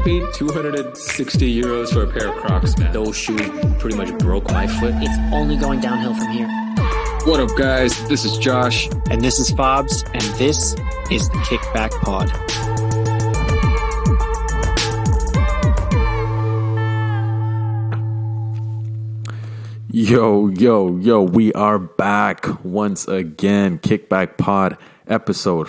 paid 260 euros for a pair of Crocs, man. Those shoes pretty much broke my foot. It's only going downhill from here. What up, guys? This is Josh. And this is Fobs, and this is the Kickback Pod. Yo, we are back once again. Kickback Pod, episode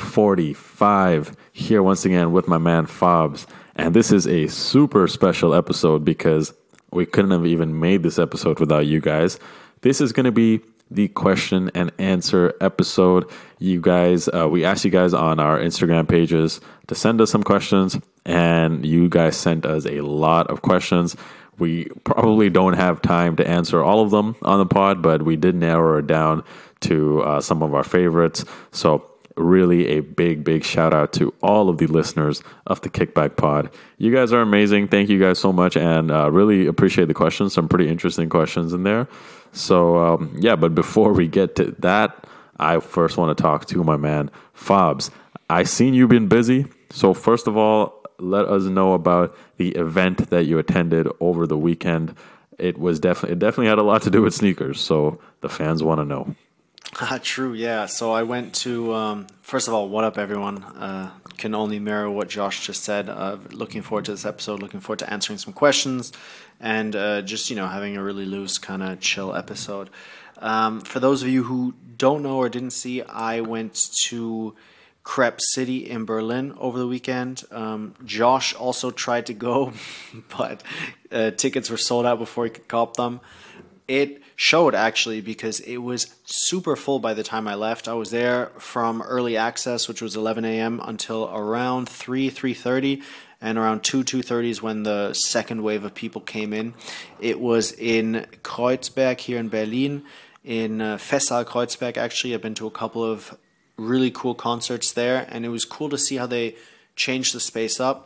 45. Here once again with my man Fobs. And this is a super special episode because we couldn't have even made this episode without you guys. This is going to be the question and answer episode. You guys, we asked you guys on our Instagram pages to send us some questions, and you guys sent us a lot of questions. We probably don't have time to answer all of them on the pod, but we did narrow it down to some of our favorites. So really a big shout out to all of the listeners of the Kickback Pod. You guys are amazing. Thank you guys so much, and really appreciate the questions. Some pretty interesting questions in there. So but before we get to that, I first want to talk to my man Fobs. I seen you've been busy. So first of all, let us know about the event that you attended over the weekend. It definitely had a lot to do with sneakers, so the fans want to know. True, yeah. So I went to, first of all, what up, everyone? Can only mirror what Josh just said. Looking forward to this episode, looking forward to answering some questions, and just, having a really loose, kind of chill episode. For those of you who don't know or didn't see, I went to Crepe City in Berlin over the weekend. Josh also tried to go, but tickets were sold out before he could cop them. It showed, actually, because it was super full by the time I left. I was there from early access, which was 11 a.m. until around 3:30, and around 2:30 is when the second wave of people came in. It was in Kreuzberg here in Berlin, in Festsaal Kreuzberg, actually. I've been to a couple of really cool concerts there, and it was cool to see how they changed the space up.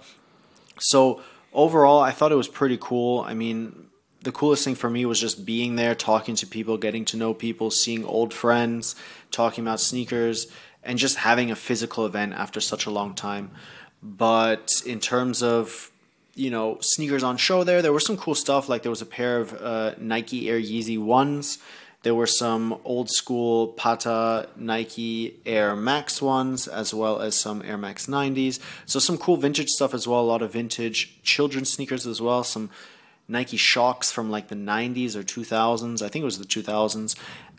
So overall, I thought it was pretty cool. I mean, the coolest thing for me was just being there, talking to people, getting to know people, seeing old friends, talking about sneakers, and just having a physical event after such a long time. But in terms of, sneakers on show there was some cool stuff. Like there was a pair of Nike Air Yeezy 1s. There were some old school Pata Nike Air Max 1s, as well as some Air Max 90s. So some cool vintage stuff as well, a lot of vintage children's sneakers as well, some Nike Shocks from like the 90s or 2000s. I think it was the 2000s.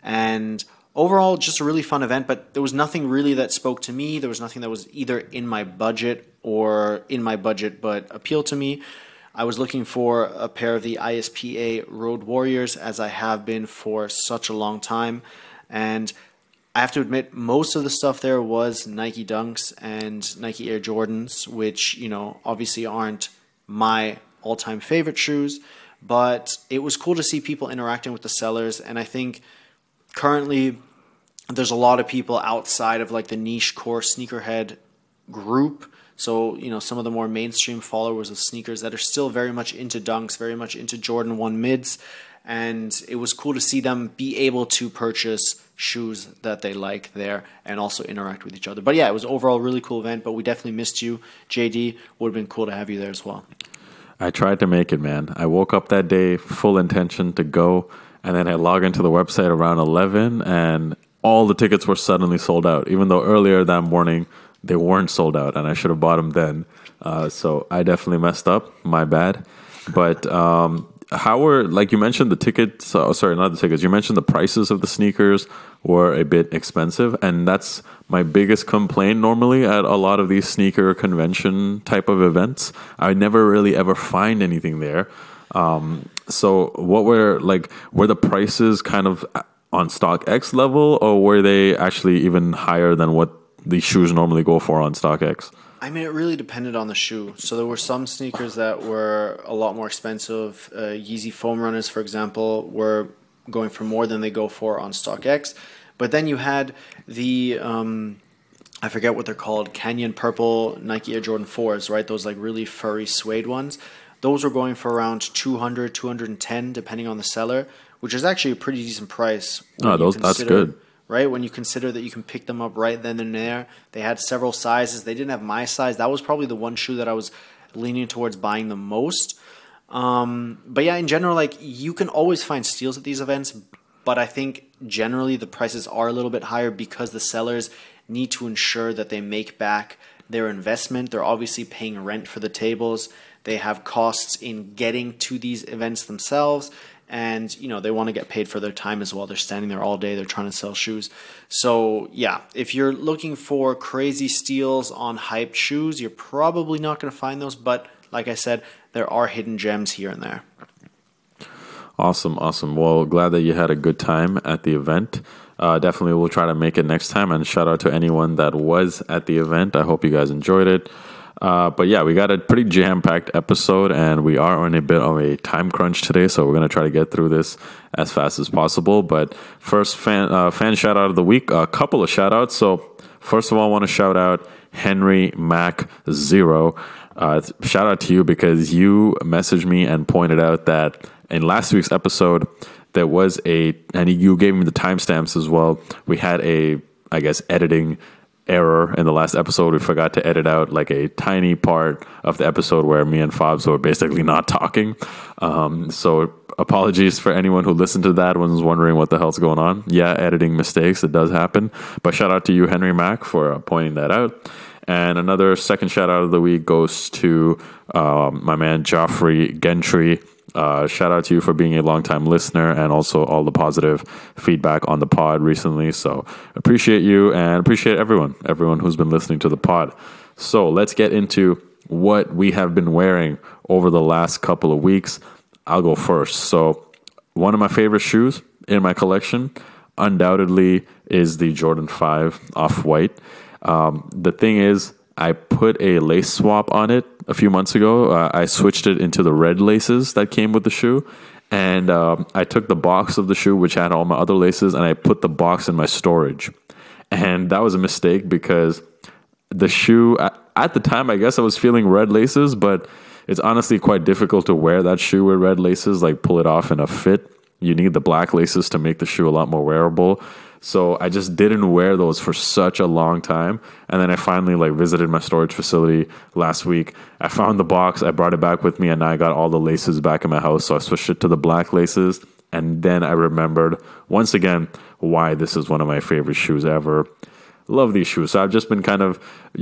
And overall, just a really fun event, but there was nothing really that spoke to me. There was nothing that was either in my budget or in my budget but appealed to me. I was looking for a pair of the ISPA Road Warriors, as I have been for such a long time. And I have to admit, most of the stuff there was Nike Dunks and Nike Air Jordans, which, obviously aren't my all-time favorite shoes. But it was cool to see people interacting with the sellers. And I think currently there's a lot of people outside of like the niche core sneakerhead group. So, some of the more mainstream followers of sneakers that are still very much into Dunks, very much into Jordan 1 mids. And it was cool to see them be able to purchase shoes that they like there and also interact with each other. But yeah, it was overall a really cool event, but we definitely missed you. JD, would have been cool to have you there as well. I tried to make it, man. I woke up that day, full intention to go, and then I logged into the website around 11, and all the tickets were suddenly sold out, even though earlier that morning they weren't sold out, and I should have bought them then. So I definitely messed up. My bad. But how were, like you mentioned, the tickets, sorry, not the tickets, you mentioned the prices of the sneakers were a bit expensive, and that's my biggest complaint normally at a lot of these sneaker convention type of events. I never really ever find anything there. So what were the prices kind of on StockX level, or were they actually even higher than what these shoes normally go for on StockX? I mean, it really depended on the shoe. So there were some sneakers that were a lot more expensive. Yeezy Foam Runners, for example, were going for more than they go for on StockX. But then you had the, I forget what they're called, Canyon Purple Nike Air Jordan 4s, right? Those like really furry suede ones. Those were going for around 200, 210, depending on the seller, which is actually a pretty decent price. That's good. Right? When you consider that you can pick them up right then and there. They had several sizes. They didn't have my size. That was probably the one shoe that I was leaning towards buying the most. But yeah, in general, like you can always find steals at these events, but I think generally the prices are a little bit higher because the sellers need to ensure that they make back their investment. They're obviously paying rent for the tables. They have costs in getting to these events themselves. And, you know, they want to get paid for their time as well. They're standing there all day. They're trying to sell shoes. So, yeah, if you're looking for crazy steals on hyped shoes, you're probably not going to find those. But like I said, there are hidden gems here and there. Awesome. Well, glad that you had a good time at the event. Definitely we'll try to make it next time. And shout out to anyone that was at the event. I hope you guys enjoyed it. But yeah, we got a pretty jam-packed episode, and we are on a bit of a time crunch today, so we're going to try to get through this as fast as possible. But first, fan shout-out of the week, a couple of shout-outs. So first of all, I want to shout out Henry Mac 0. Shout out to you because you messaged me and pointed out that in last week's episode, there was and you gave me the timestamps as well. We had editing error in the last episode. We forgot to edit out like a tiny part of the episode where me and Fobs were basically not talking. So apologies for anyone who listened to that and was wondering what the hell's going on. Yeah, editing mistakes, it does happen. But shout out to you, Henry Mac, for pointing that out. And another second shout out of the week goes to my man Joffrey Gentry. Shout out to you for being a longtime listener and also all the positive feedback on the pod recently. So appreciate you and appreciate everyone who's been listening to the pod. So let's get into what we have been wearing over the last couple of weeks. I'll go first. So one of my favorite shoes in my collection undoubtedly is the Jordan 5 Off-White. The thing is, I put a lace swap on it a few months ago. I switched it into the red laces that came with the shoe. And I took the box of the shoe, which had all my other laces, and I put the box in my storage. And that was a mistake because the shoe, at the time, I guess I was feeling red laces, but it's honestly quite difficult to wear that shoe with red laces, like pull it off in a fit. You need the black laces to make the shoe a lot more wearable. So I just didn't wear those for such a long time. And then I finally visited my storage facility last week. I found the box. I brought it back with me, and now I got all the laces back in my house. So I switched it to the black laces. And then I remembered once again why this is one of my favorite shoes ever. Love these shoes. So I've just been kind of,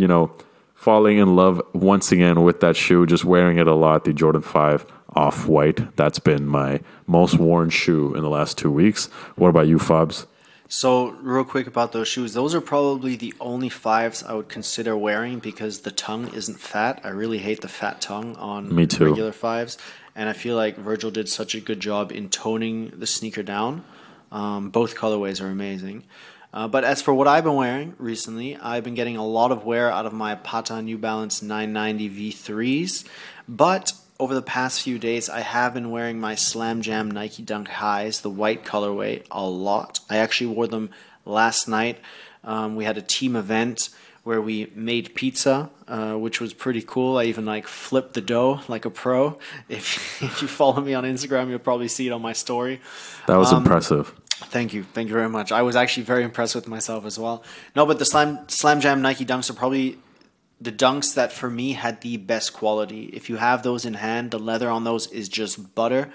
falling in love once again with that shoe, just wearing it a lot, the Jordan 5 Off-White. That's been my most worn shoe in the last 2 weeks. What about you, Fobs? So real quick about those shoes, those are probably the only 5s I would consider wearing because the tongue isn't fat. I really hate the fat tongue on regular 5s. And I feel like Virgil did such a good job in toning the sneaker down. Both colorways are amazing. But as for what I've been wearing recently, I've been getting a lot of wear out of my Pata New Balance 990 V3s. But over the past few days, I have been wearing my Slam Jam Nike Dunk Highs, the white colorway, a lot. I actually wore them last night. We had a team event where we made pizza, which was pretty cool. I even flipped the dough like a pro. If you follow me on Instagram, you'll probably see it on my story. That was impressive. Thank you very much. I was actually very impressed with myself as well. No, but the Slam Jam Nike Dunks are probably the dunks that for me had the best quality. If you have those in hand, the leather on those is just butter.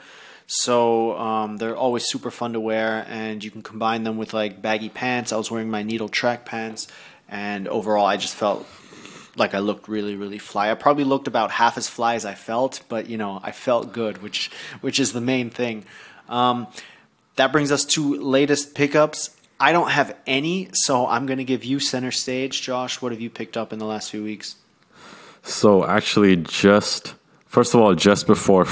So they're always super fun to wear, and you can combine them with baggy pants. I was wearing my needle track pants, and overall I just felt like I looked really, really fly. I probably looked about half as fly as I felt, but I felt good, which is the main thing. That brings us to latest pickups. I don't have any, so I'm going to give you center stage. Josh, what have you picked up in the last few weeks? So actually just before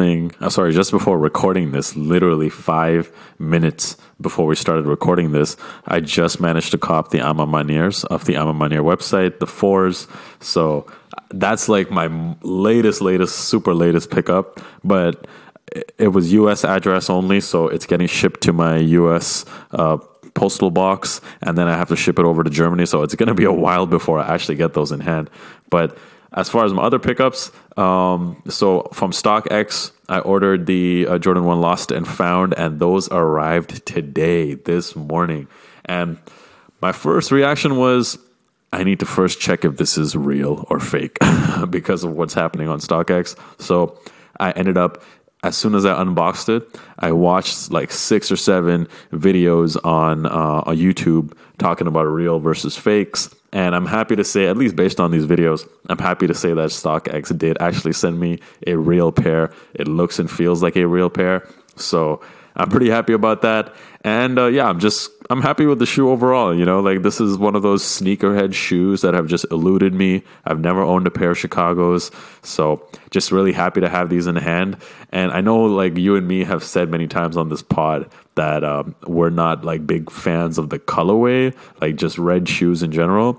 recording this, literally 5 minutes before we started recording this, I just managed to cop the Ama Maniers off the Ama Manier website, the 4s. So that's my super latest pickup, but it was U.S. address only, so it's getting shipped to my U.S. postal box, and then I have to ship it over to Germany, so it's going to be a while before I actually get those in hand. But as far as my other pickups, so from StockX, I ordered the Jordan 1 Lost and Found, and those arrived today, this morning. And my first reaction was, I need to first check if this is real or fake because of what's happening on StockX. So I ended up, as soon as I unboxed it, I watched like 6 or 7 videos on YouTube talking about real versus fakes. And I'm happy to say, at least based on these videos, I'm happy to say that StockX did actually send me a real pair. It looks and feels like a real pair. So I'm pretty happy about that. And yeah, I'm happy with the shoe overall. You know, like this is one of those sneakerhead shoes that have just eluded me. I've never owned a pair of Chicago's. So just really happy to have these in hand. And I know like you and me have said many times on this pod that we're not like big fans of the colorway, like just red shoes in general.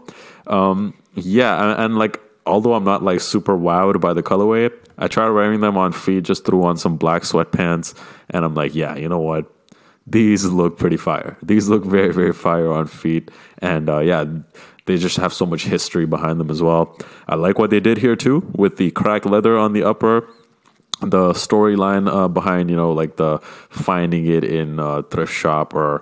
Yeah, and like although I'm not like super wowed by the colorway, I tried wearing them on feet, just threw on some black sweatpants, and I'm like, yeah, you know what? These look pretty fire. These look very, very fire on feet. And yeah, they just have so much history behind them as well. I like what they did here too with the cracked leather on the upper. The storyline behind, you know, like the finding it in a thrift shop or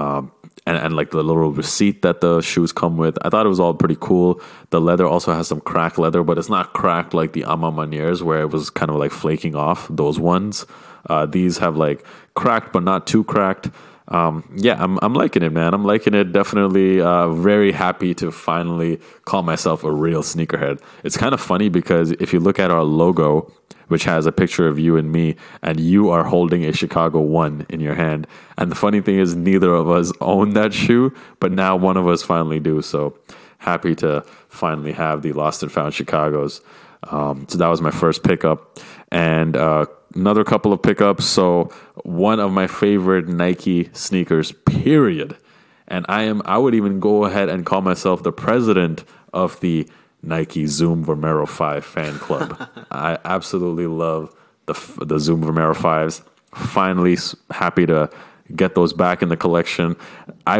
and like the little receipt that the shoes come with. I thought it was all pretty cool. The leather also has some cracked leather, but it's not cracked like the Ama Maniers where it was kind of like flaking off, those ones. These have like cracked, but not too cracked. Yeah, I'm liking it, man. I'm liking it. Definitely very happy to finally call myself a real sneakerhead. It's kind of funny because if you look at our logo, which has a picture of you and me, and you are holding a Chicago 1 in your hand. And the funny thing is neither of us own that shoe, but now one of us finally do. So happy to finally have the Lost and Found Chicagos. So that was my first pickup. And another couple of pickups. So one of my favorite Nike sneakers, period. And I would even go ahead and call myself the president of the Nike Zoom Vomero 5 fan club. I absolutely love the Zoom Vomero 5s. Finally happy to get those back in the collection. I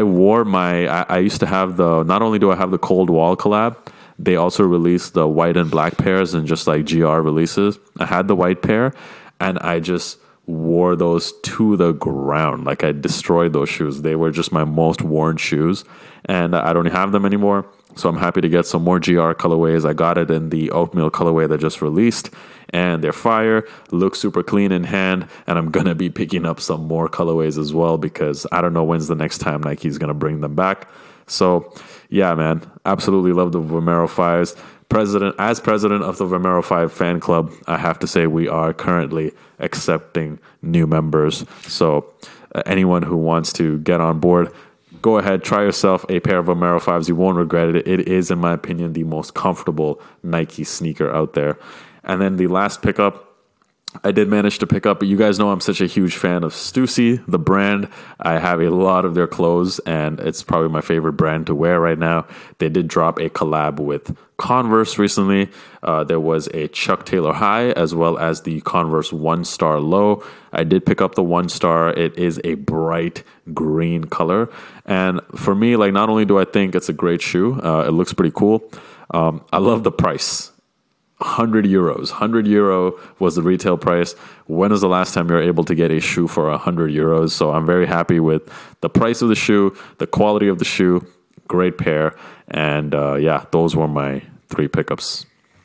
used to have not only do I have the Cold Wall collab, they also released the white and black pairs and just like GR releases. I had the white pair and I just wore those to the ground. Like I destroyed those shoes. They were just my most worn shoes and I don't have them anymore. So I'm happy to get some more GR colorways. I got it in the oatmeal colorway that just released and they're fire, look super clean in hand. And I'm going to be picking up some more colorways as well because I don't know when's the next time Nike's going to bring them back. So yeah, man, absolutely love the Vomero 5s. As president of the Vomero 5 fan club, I have to say we are currently accepting new members. So anyone who wants to get on board, go ahead, try yourself a pair of Vomero 5s. You won't regret it. It is, in my opinion, the most comfortable Nike sneaker out there. And then the last pickup, I did manage to pick up, but you guys know I'm such a huge fan of Stussy, the brand. I have a lot of their clothes, and it's probably my favorite brand to wear right now. They did drop a collab with Converse recently. There was a Chuck Taylor High, as well as the Converse 1-Star Low. I did pick up the 1-Star. It is a bright green color. And for me, like, not only do I think it's a great shoe, it looks pretty cool. I love the price. 100 euros. 100 euro was the retail price. When was the last time you were able to get a shoe for 100 euros? So I'm very happy with the price of the shoe, the quality of the shoe, great pair. And yeah, those were my 3 pickups.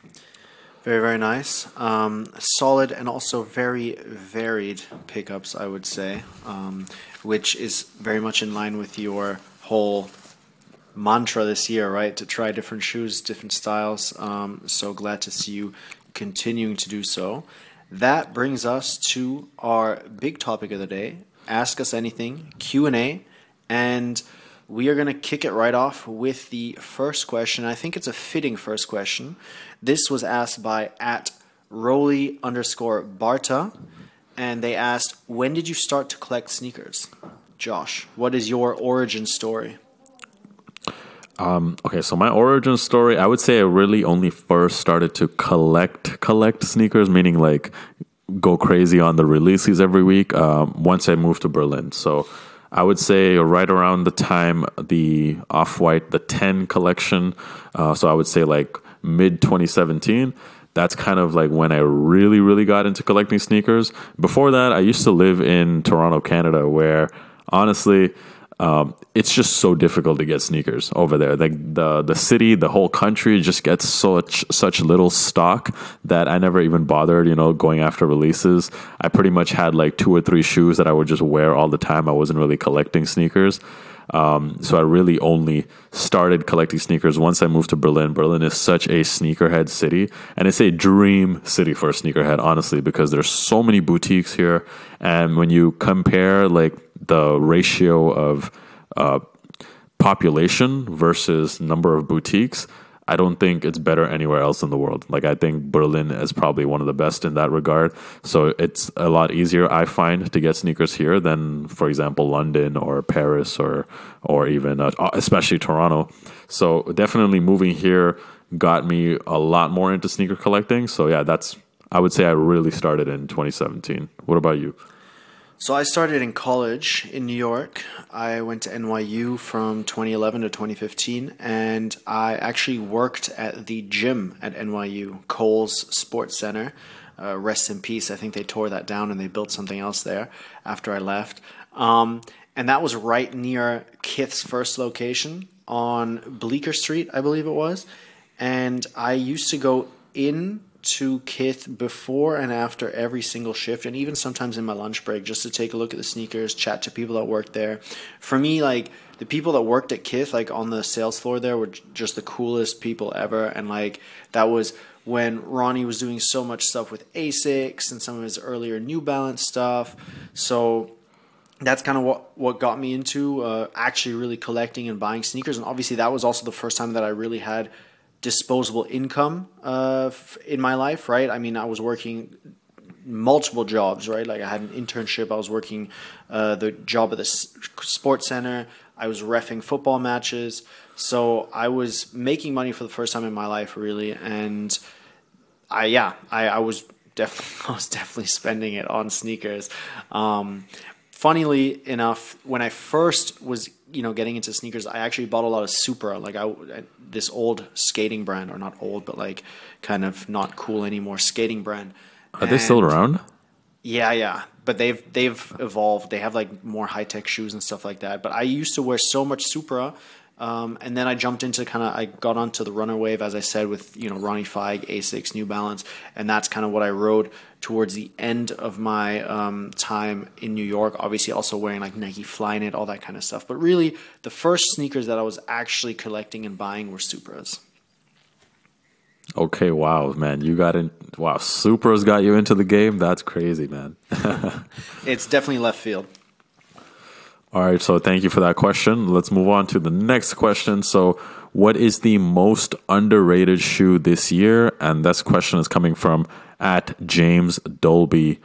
Very, very nice. Solid and also very varied pickups, I would say, which is very much in line with your whole mantra this year, right? To try different shoes, different styles. So glad to see you continuing to do so. That brings us to our big topic of the day, Ask Us Anything, Q&A, and we are going to kick it right off with the first question. I think it's a fitting first question. This was asked by @Roly_Barta, and they asked, when did you start to collect sneakers? Josh, what is your origin story? Okay, so my origin story, I would say I really only first started to collect sneakers, meaning like go crazy on the releases every week once I moved to Berlin. So I would say right around the time the Off-White, the 10 collection, so I would say like mid-2017, that's kind of like when I really, really got into collecting sneakers. Before that, I used to live in Toronto, Canada, where honestly, it's just so difficult to get sneakers over there. Like the city, the whole country just gets such little stock that I never even bothered, going after releases. I pretty much had like 2 or 3 shoes that I would just wear all the time. I wasn't really collecting sneakers. So I really only started collecting sneakers once I moved to Berlin. Berlin is such a sneakerhead city, and it's a dream city for a sneakerhead, honestly, because there's so many boutiques here. And when you compare like the ratio of population versus number of boutiques, I don't think it's better anywhere else in the world. Like, I think Berlin is probably one of the best in that regard. So it's a lot easier, I find, to get sneakers here than, for example, London or Paris or even especially Toronto. So definitely moving here got me a lot more into sneaker collecting. So yeah, I would say I really started in 2017. What about you? So I started in college in New York. I went to NYU from 2011 to 2015, and I actually worked at the gym at NYU, Kohl's Sports Center. Rest in peace. I think they tore that down and they built something else there after I left. And that was right near Kith's first location on Bleecker Street, I believe it was. And I used to go in to Kith before and after every single shift, and even sometimes in my lunch break, just to take a look at the sneakers, chat to people that worked there. For me, like, the people that worked at Kith, like on the sales floor there, were just the coolest people ever. And like, that was when Ronnie was doing so much stuff with Asics and some of his earlier New Balance stuff. So that's kind of what got me into actually really collecting and buying sneakers. And obviously that was also the first time that I really had disposable income in my life, right? I mean, I was working multiple jobs, right? Like, I had an internship. I was working the job at the sports center. I was reffing football matches. So I was making money for the first time in my life, really. And I was definitely spending it on sneakers. Funnily enough, when I first was getting into sneakers, I actually bought a lot of Supra, like this old skating brand, or not old, but like kind of not cool anymore skating brand. Are they still around? Yeah. But they've evolved. They have like more high tech shoes and stuff like that. But I used to wear so much Supra, and then I jumped into I got onto the runner wave, as I said, with Ronnie Feig, Asics, New Balance, and that's kind of what I rode towards the end of my time in New York. Obviously, also wearing like Nike Flyknit, all that kind of stuff. But really, the first sneakers that I was actually collecting and buying were Supras. Okay, wow, man, Supra's got you into the game. That's crazy, man. It's definitely left field. All right, so thank you for that question. Let's move on to the next question. So, what is the most underrated shoe this year? And this question is coming from @JamesDolby_.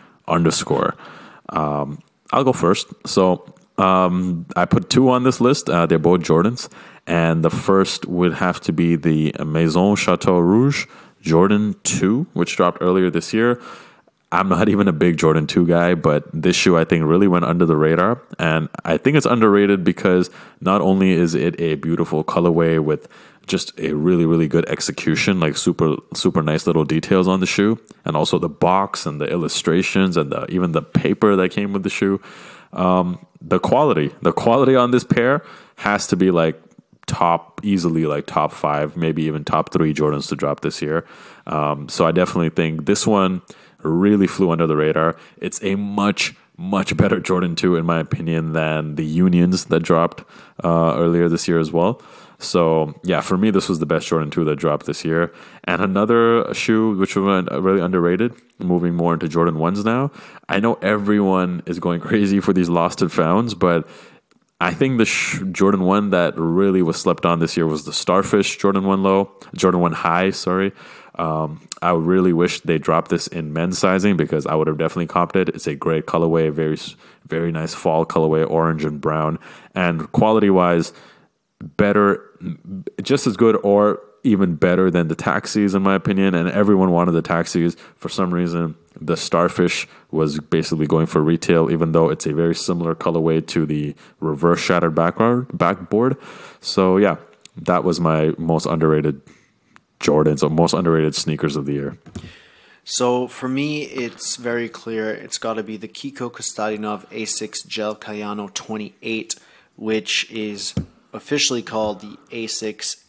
I'll go first. So, I put 2 on this list. They're both Jordans. And the first would have to be the Maison Chateau Rouge Jordan 2, which dropped earlier this year. I'm not even a big Jordan 2 guy, but this shoe I think really went under the radar. And I think it's underrated because not only is it a beautiful colorway with just a really, really good execution, like super, super nice little details on the shoe, and also the box and the illustrations and even the paper that came with the shoe. The quality on this pair has to be like easily like top 5, maybe even top 3 Jordans to drop this year. So I definitely think this one really flew under the radar. It's a much, much better Jordan 2, in my opinion, than the Unions that dropped earlier this year as well. So, yeah, for me, this was the best Jordan 2 that dropped this year. And another shoe which was really underrated, moving more into Jordan 1s now. I know everyone is going crazy for these lost and founds, but I think the Jordan 1 that really was slept on this year was the Starfish Jordan 1 High, sorry. I really wish they dropped this in men's sizing because I would have definitely copped it. It's a great colorway, very, very nice fall colorway, orange and brown. And quality-wise, better, just as good or even better than the Taxis, in my opinion. And everyone wanted the Taxis. For some reason, the Starfish was basically going for retail, even though it's a very similar colorway to the reverse shattered backboard. So, yeah, that was my most underrated Jordans, or most underrated sneakers of the year. So for me, it's very clear. It's got to be the Kiko Kostadinov Asics Gel Cayano 28 which is officially called the Asics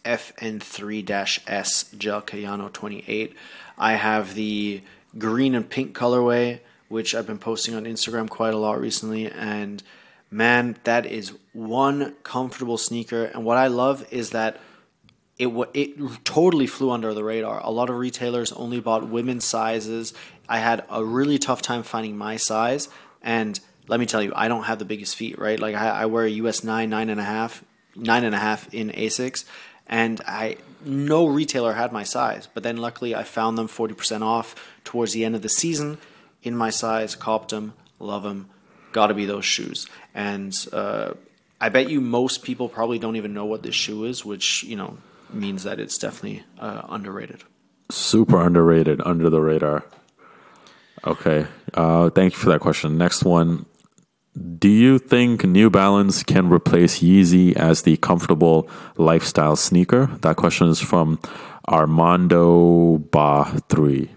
FN3-S Gel Cayano 28. I have the green and pink colorway, which I've been posting on Instagram quite a lot recently, and man, that is one comfortable sneaker. And what I love is that it totally flew under the radar. A lot of retailers only bought women's sizes. I had a really tough time finding my size, and let me tell you, I don't have the biggest feet, right? Like I wear a US 9.5 in Asics, and no retailer had my size. But then luckily I found them 40% off towards the end of the season in my size, copped them, love them, gotta be those shoes. And I bet you most people probably don't even know what this shoe is, which, means that it's definitely underrated. Super underrated, under the radar. Okay. Thank you for that question. Next one. Do you think New Balance can replace Yeezy as the comfortable lifestyle sneaker? That question is from Armando Ba 3.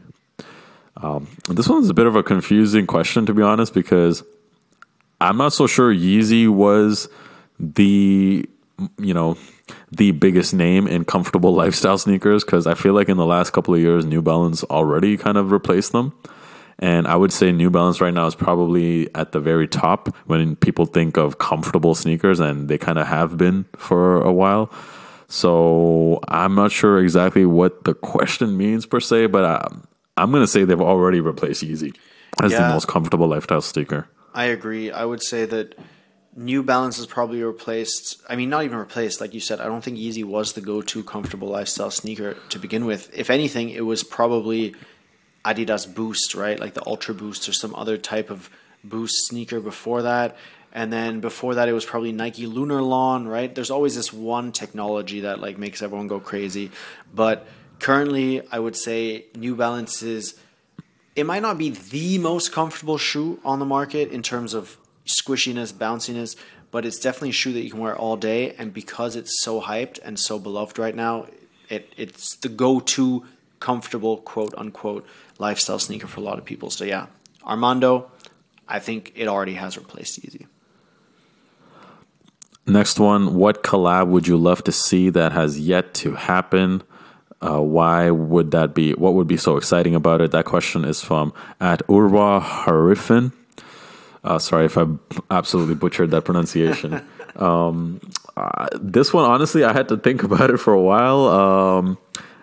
This one's a bit of a confusing question, to be honest, because I'm not so sure Yeezy was the biggest name in comfortable lifestyle sneakers, because I feel like in the last couple of years, New Balance already kind of replaced them. And I would say New Balance right now is probably at the very top when people think of comfortable sneakers, and they kind of have been for a while. So I'm not sure exactly what the question means per se, but I'm going to say they've already replaced Yeezy as the most comfortable lifestyle sneaker. I agree. I would say that New Balance is probably replaced. I mean, not even replaced. Like you said, I don't think Yeezy was the go-to comfortable lifestyle sneaker to begin with. If anything, it was probably Adidas Boost, right? Like the Ultra Boost or some other type of Boost sneaker before that. And then before that, it was probably Nike Lunar Lawn, right? There's always this one technology that like makes everyone go crazy. But currently, I would say New Balance it might not be the most comfortable shoe on the market in terms of squishiness, bounciness, but it's definitely a shoe that you can wear all day. And because it's so hyped and so beloved right now, it's the go-to comfortable, quote unquote, lifestyle sneaker for a lot of people. So yeah, Armando, I think it already has replaced Yeezy. Next one, what collab would you love to see that has yet to happen? Why would that be? What would be so exciting about it? That question is from @Urwa Harifin. Sorry if I absolutely butchered that pronunciation. This one, honestly, I had to think about it for a while.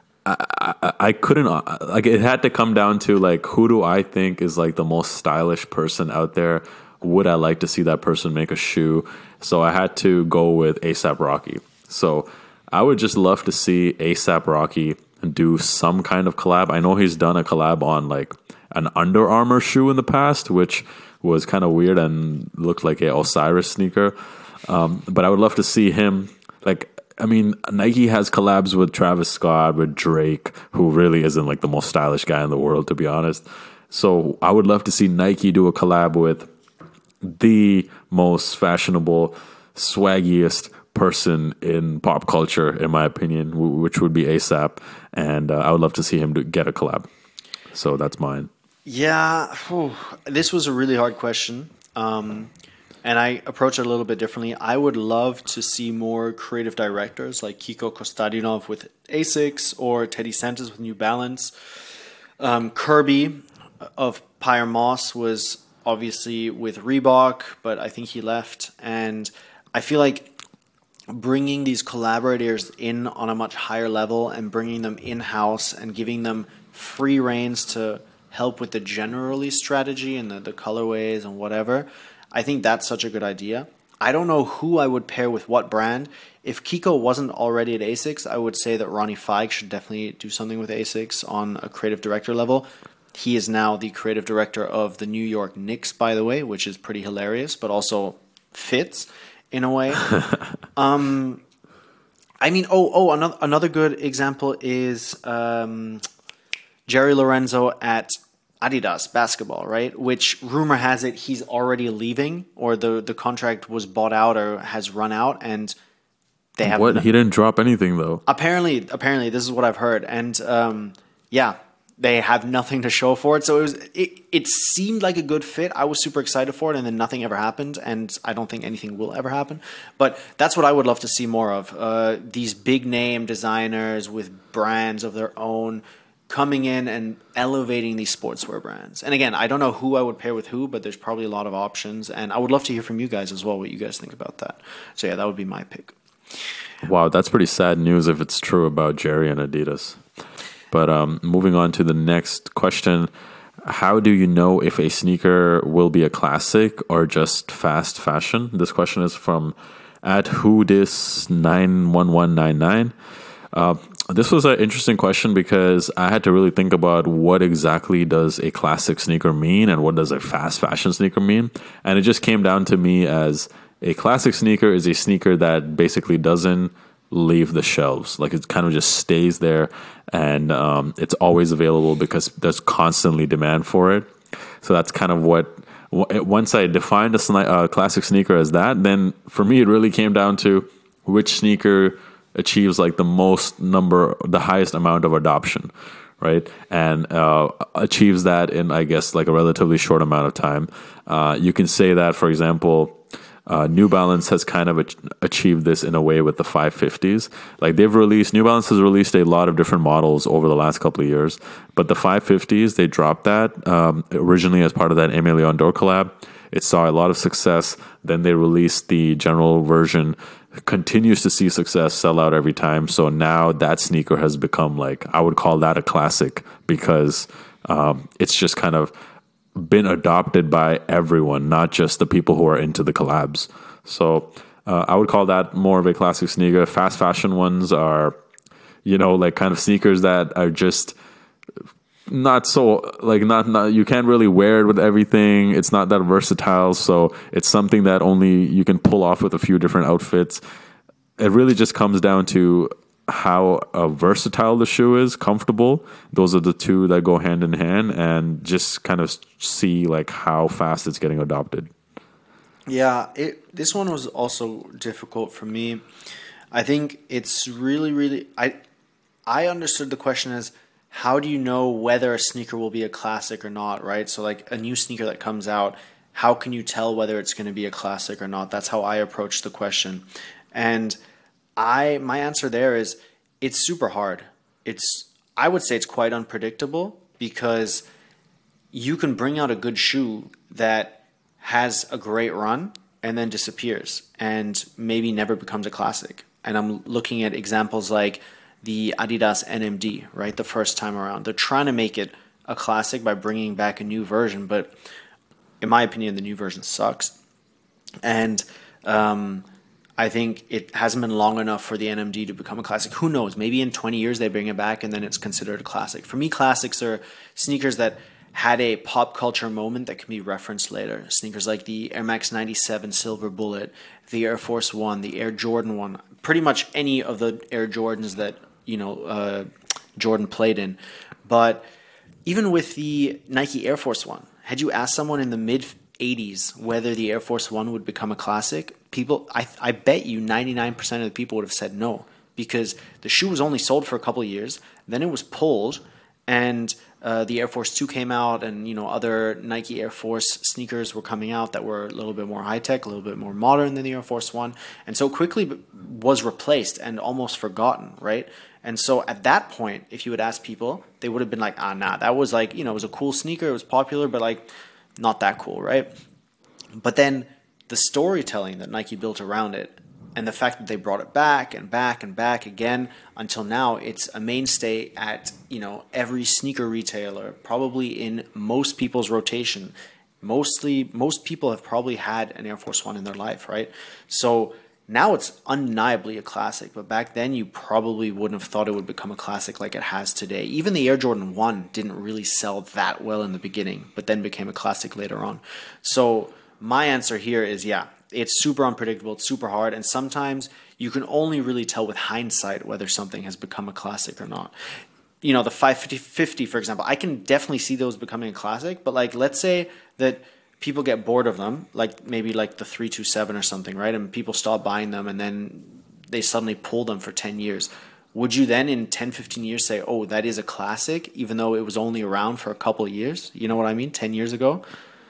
I couldn't, like, it had to come down to, like, who do I think is, like, the most stylish person out there? Would I like to see that person make a shoe? So I had to go with A$AP Rocky. So I would just love to see A$AP Rocky do some kind of collab. I know he's done a collab on, like, an Under Armour shoe in the past, which was kind of weird and looked like a Osiris sneaker. But I would love to see him, like, I mean, Nike has collabs with Travis Scott, with Drake, who really isn't like the most stylish guy in the world, to be honest. So I would love to see Nike do a collab with the most fashionable, swaggiest person in pop culture, in my opinion, which would be A$AP. And I would love to see him get a collab. So that's mine. Yeah, this was a really hard question. And I approach it a little bit differently. I would love to see more creative directors like Kiko Kostadinov with Asics or Teddy Santos with New Balance. Kirby of Pyre Moss was obviously with Reebok, but I think he left. And I feel like bringing these collaborators in on a much higher level and bringing them in-house and giving them free reins to help with the general release strategy and the colorways and whatever, I think that's such a good idea. I don't know who I would pair with what brand. If Kiko wasn't already at Asics, I would say that Ronnie Feig should definitely do something with Asics on a creative director level. He is now the creative director of the New York Knicks, by the way, which is pretty hilarious, but also fits in a way. I mean, another good example is Jerry Lorenzo at Adidas basketball, right? Which rumor has it he's already leaving, or the contract was bought out or has run out, and they haven't. What? He didn't drop anything though. Apparently, this is what I've heard, and yeah, they have nothing to show for it. So it seemed like a good fit. I was super excited for it, and then nothing ever happened, and I don't think anything will ever happen. But that's what I would love to see more of. These big name designers with brands of their own coming in and elevating these sportswear brands. And again, I don't know who I would pair with who, but there's probably a lot of options, and I would love to hear from you guys as well, what you guys think about that. So yeah, that would be my pick. Wow, that's pretty sad news if it's true about Jerry and Adidas. But moving on to the next question, how do you know if a sneaker will be a classic or just fast fashion? This question is from @whodis91199. This was an interesting question because I had to really think about what exactly does a classic sneaker mean and what does a fast fashion sneaker mean. And it just came down to me as a classic sneaker is a sneaker that basically doesn't leave the shelves. Like it kind of just stays there, and it's always available because there's constantly demand for it. So that's kind of what, once I defined a classic sneaker as that, then for me it really came down to which sneaker achieves like the highest amount of adoption, right? And achieves that in, I guess, like a relatively short amount of time. You can say that, for example, New Balance has kind of achieved this in a way with the 550s. Like New Balance has released a lot of different models over the last couple of years, but the 550s, they dropped that originally as part of that Aimé Leon Dore collab. It saw a lot of success. Then they released the general version, continues to see success, sell out every time. So now that sneaker has become like, I would call that a classic because it's just kind of been adopted by everyone, not just the people who are into the collabs. So I would call that more of a classic sneaker. Fast fashion ones are, like kind of sneakers that are just not so like not you can't really wear it with everything. It's not that versatile, so it's something that only you can pull off with a few different outfits. It really just comes down to how versatile the shoe is, comfortable. Those are the two that go hand in hand, and just kind of see like how fast it's getting adopted. Yeah, this one was also difficult for me. I think it's really I understood the question as, how do you know whether a sneaker will be a classic or not, right? So like a new sneaker that comes out, how can you tell whether it's going to be a classic or not? That's how I approached the question. And my answer there is, it's super hard. I would say it's quite unpredictable, because you can bring out a good shoe that has a great run and then disappears and maybe never becomes a classic. And I'm looking at examples like the Adidas NMD, right? The first time around, they're trying to make it a classic by bringing back a new version, but in my opinion, the new version sucks. And I think it hasn't been long enough for the NMD to become a classic. Who knows? Maybe in 20 years they bring it back and then it's considered a classic. For me, classics are sneakers that had a pop culture moment that can be referenced later. Sneakers like the Air Max 97 Silver Bullet, the Air Force One, the Air Jordan 1, pretty much any of the Air Jordans that Jordan played in. But even with the Nike Air Force One, had you asked someone in the mid-'80s whether the Air Force One would become a classic, I bet you 99% of the people would have said no, because the shoe was only sold for a couple of years, then it was pulled, and the Air Force 2 came out, and other Nike Air Force sneakers were coming out that were a little bit more high-tech, a little bit more modern than the Air Force 1, and so quickly was replaced and almost forgotten, right? And so at that point, if you would ask people, they would have been like, nah, that was like, it was a cool sneaker, it was popular, but like not that cool, right? But then the storytelling that Nike built around it, and the fact that they brought it back and back and back again until now, it's a mainstay at every sneaker retailer, probably in most people's rotation. Most people have probably had an Air Force One in their life, right? So now it's undeniably a classic, but back then you probably wouldn't have thought it would become a classic like it has today. Even the Air Jordan 1 didn't really sell that well in the beginning, but then became a classic later on. So my answer here is, yeah, it's super unpredictable, it's super hard, and sometimes you can only really tell with hindsight whether something has become a classic or not. The 550, for example, I can definitely see those becoming a classic, but like let's say that people get bored of them, like maybe like the 327 or something, right? And people stop buying them, and then they suddenly pull them for 10 years. would you then in 10, 15 years say, oh, that is a classic, even though it was only around for a couple of years? You know what I mean? 10 years ago.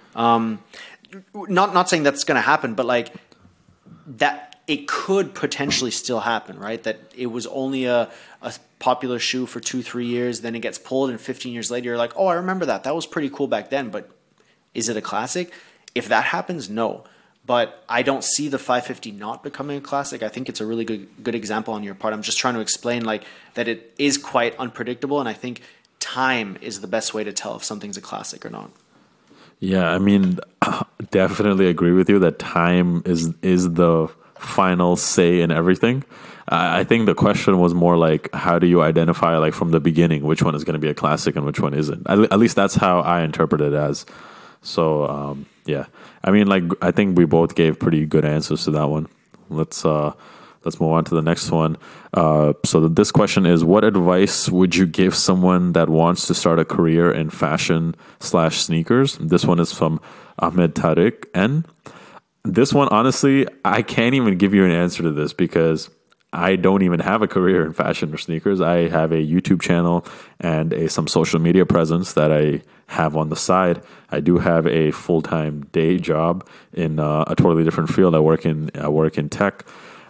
Not saying that's going to happen, but like that it could potentially still happen, right? That it was only a popular shoe for 2-3 years, then it gets pulled, and 15 years later you're like, oh, I remember that. That was pretty cool back then, but is it a classic? If that happens, no. But I don't see the 550 not becoming a classic. I think it's a really good example on your part. I'm just trying to explain like that it is quite unpredictable, and I think time is the best way to tell if something's a classic or not. Yeah, I mean, definitely agree with you that time is the final say in everything. I think the question was more like, how do you identify like from the beginning which one is going to be a classic and which one isn't? At least that's how I interpret it as. So yeah, I mean, like I think we both gave pretty good answers to that one. Let's move on to the next one. So this question is, what advice would you give someone that wants to start a career in fashion/sneakers? This one is from Ahmed Tariq. And this one, honestly, I can't even give you an answer to this because I don't even have a career in fashion or sneakers. I have a YouTube channel and some social media presence that I have on the side. I do have a full-time day job in a totally different field. I work in tech.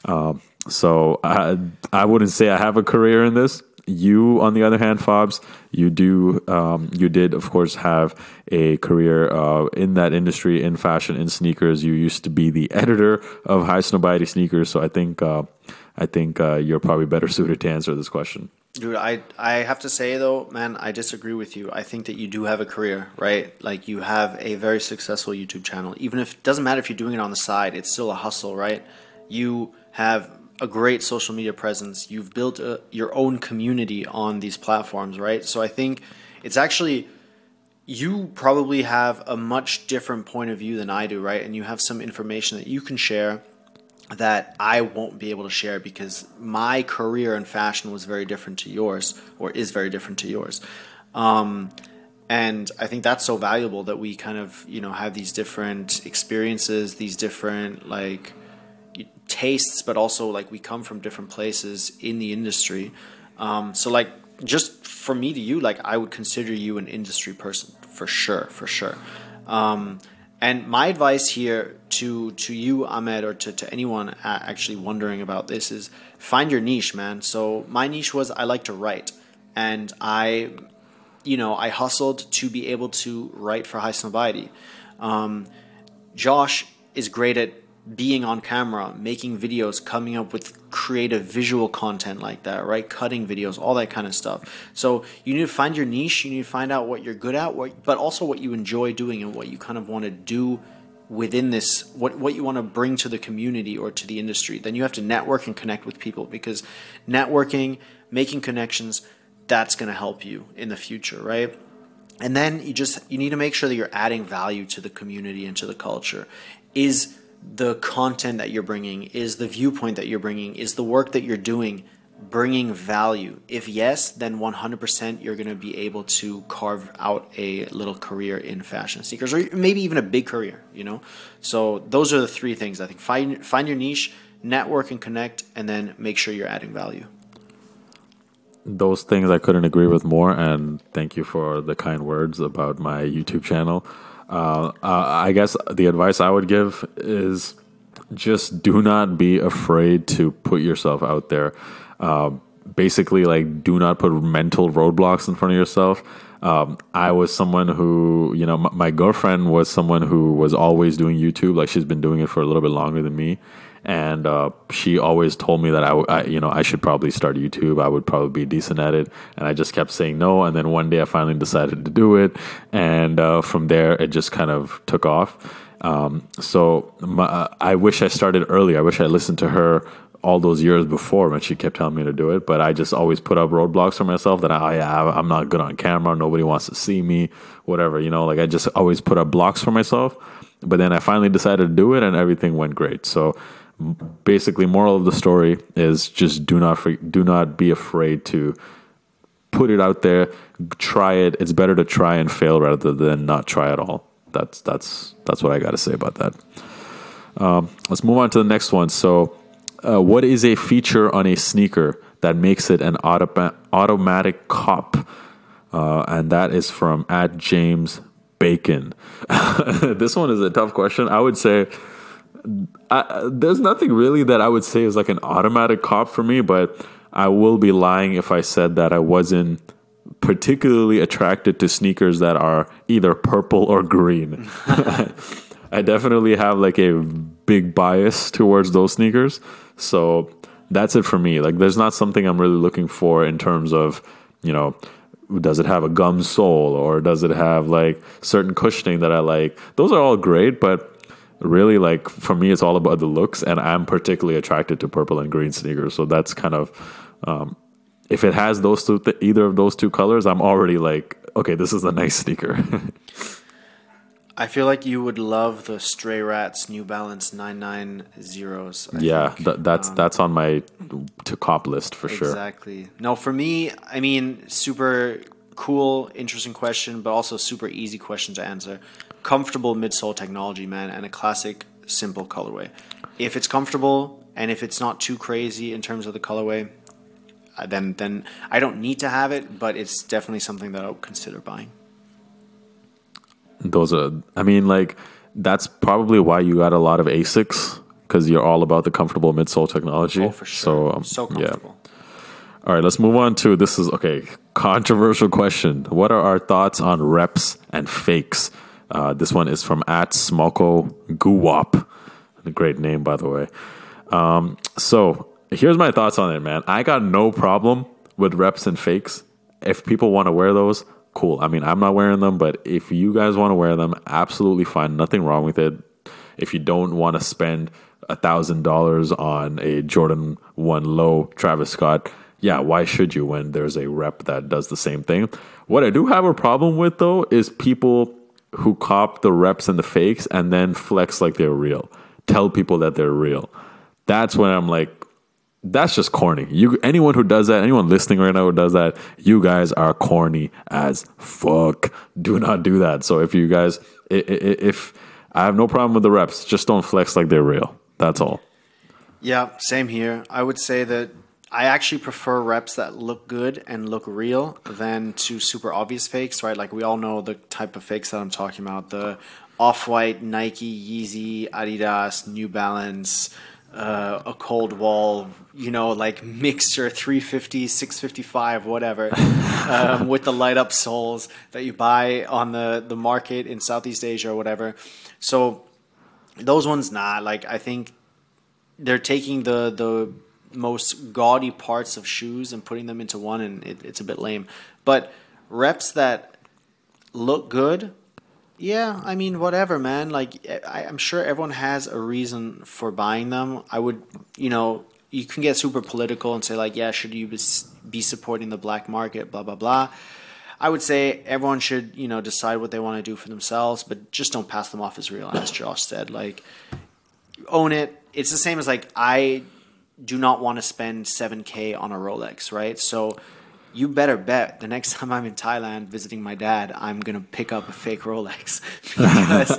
So I wouldn't say I have a career in this. You, on the other hand, Fobs, you did, of course, have a career in that industry, in fashion, in sneakers. You used to be the editor of High Snobiety Sneakers. So I think you're probably better suited to answer this question. Dude, I have to say, though, man, I disagree with you. I think that you do have a career, right? Like, you have a very successful YouTube channel. Even if it doesn't matter if you're doing it on the side, it's still a hustle, right? You have a great social media presence. You've built your own community on these platforms, right? So I think it's actually, you probably have a much different point of view than I do, right? And you have some information that you can share that I won't be able to share because my career in fashion was very different to yours, or is very different to yours. And I think that's so valuable that we kind of, have these different experiences, these different like tastes, but also like we come from different places in the industry. So like just from me to you, like I would consider you an industry person for sure. And my advice here to you, Ahmed, or to anyone actually wondering about this is find your niche, man. So my niche was I like to write, and I hustled to be able to write for High Snobiety. Josh is great at being on camera, making videos, coming up with creative visual content like that, right? Cutting videos, all that kind of stuff. So you need to find your niche. You need to find out what you're good at, but also what you enjoy doing and what you kind of want to do within this, what you want to bring to the community or to the industry. Then you have to network and connect with people, because networking, making connections, that's going to help you in the future, right? And then you need to make sure that you're adding value to the community and to the culture. Is the content that you're bringing, is the viewpoint that you're bringing, is the work that you're doing bringing value? If yes, then 100% you're going to be able to carve out a little career in fashion sneakers, or maybe even a big career, So those are the three things. I think find your niche, network and connect, and then make sure you're adding value. Those things I couldn't agree with more, and thank you for the kind words about my YouTube channel. I guess the advice I would give is just do not be afraid to put yourself out there. Basically, like, do not put mental roadblocks in front of yourself. I was someone who, my girlfriend was someone who was always doing YouTube. Like, she's been doing it for a little bit longer than me. And she always told me that I should probably start YouTube. I would probably be decent at it. And I just kept saying no. And then one day I finally decided to do it. And from there, it just kind of took off. So I wish I started early. I wish I listened to her all those years before when she kept telling me to do it. But I just always put up roadblocks for myself that I'm not good on camera. Nobody wants to see me, whatever. Like I just always put up blocks for myself. But then I finally decided to do it and everything went great. So basically, moral of the story is just do not be afraid to put it out there. Try it. It's better to try and fail rather than not try at all. That's what I got to say about that. Let's move on to the next one. So, what is a feature on a sneaker that makes it an automatic cop? And that is from @James Bacon. This one is a tough question. I would say there's nothing really that I would say is like an automatic cop for me, but I will be lying if I said that I wasn't particularly attracted to sneakers that are either purple or green. I definitely have like a big bias towards those sneakers. So that's it for me. Like, there's not something I'm really looking for in terms of, does it have a gum sole or does it have like certain cushioning that I like? Those are all great, but really, like, for me, it's all about the looks, and I'm particularly attracted to purple and green sneakers. So that's kind of, if it has those two, either of those two colors, I'm already like, okay, this is a nice sneaker. I feel like you would love the Stray Rats New Balance 990s. Yeah, that's on my to cop list for sure. Exactly. No, for me, I mean, super cool, interesting question, but also super easy question to answer. Comfortable midsole technology, man, and a classic, simple colorway. If it's comfortable and if it's not too crazy in terms of the colorway, then I don't need to have it, but it's definitely something that I would consider buying. Those are, I mean, like, that's probably why you got a lot of ASICs, because you're all about the comfortable midsole technology. Oh, for sure. So comfortable. Yeah. All right, let's move on to, this is, controversial question. What are our thoughts on reps and fakes? This one is from @Smolko Guwop. A great name, by the way. So here's my thoughts on it, man. I got no problem with reps and fakes. If people want to wear those, cool. I mean, I'm not wearing them, but if you guys want to wear them, absolutely fine. Nothing wrong with it. If you don't want to spend $1,000 on a Jordan 1 Low Travis Scott, yeah, why should you when there's a rep that does the same thing? What I do have a problem with, though, is people who cop the reps and the fakes and then flex like they're real. Tell people that they're real. That's when I'm like, that's just corny. Anyone who does that, anyone listening right now who does that, you guys are corny as fuck. Do not do that. So if you guys, if I have no problem with the reps, just don't flex like they're real. That's all. Yeah, same here. I would say that I actually prefer reps that look good and look real than to super obvious fakes, right? Like, we all know the type of fakes that I'm talking about. The Off-White, Nike, Yeezy, Adidas, New Balance, a Cold Wall, like mixture 350, 655, whatever, with the light up soles that you buy on the market in Southeast Asia or whatever. So those ones, like, I think they're taking the most gaudy parts of shoes and putting them into one, and it's a bit lame. But reps that look good, yeah, I mean, whatever, man. Like, I'm sure everyone has a reason for buying them. I would, you can get super political and say, like, yeah, should you be supporting the black market, blah, blah, blah. I would say everyone should, decide what they want to do for themselves, but just don't pass them off as real, as Josh said. Like, own it. It's the same as, like, I do not want to spend $7,000 on a Rolex, right? So you better bet the next time I'm in Thailand visiting my dad, I'm going to pick up a fake Rolex because,